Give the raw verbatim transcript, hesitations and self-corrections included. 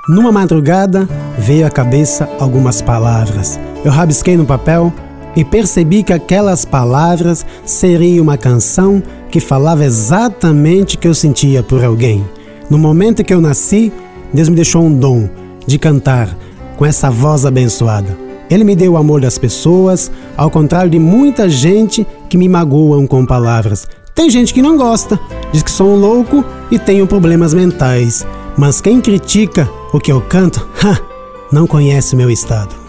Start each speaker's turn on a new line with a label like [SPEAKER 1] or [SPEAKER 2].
[SPEAKER 1] Numa madrugada, veio à cabeça algumas palavras. Eu rabisquei no papel e percebi que aquelas palavras seriam uma canção que falava exatamente o que eu sentia por alguém. No momento que eu nasci, Deus me deixou um dom de cantar com essa voz abençoada. Ele me deu o amor das pessoas, ao contrário de muita gente que me magoam com palavras. Tem gente que não gosta, diz que sou um louco e tenho problemas mentais. Mas quem critica o que eu canto, não conhece o meu estado.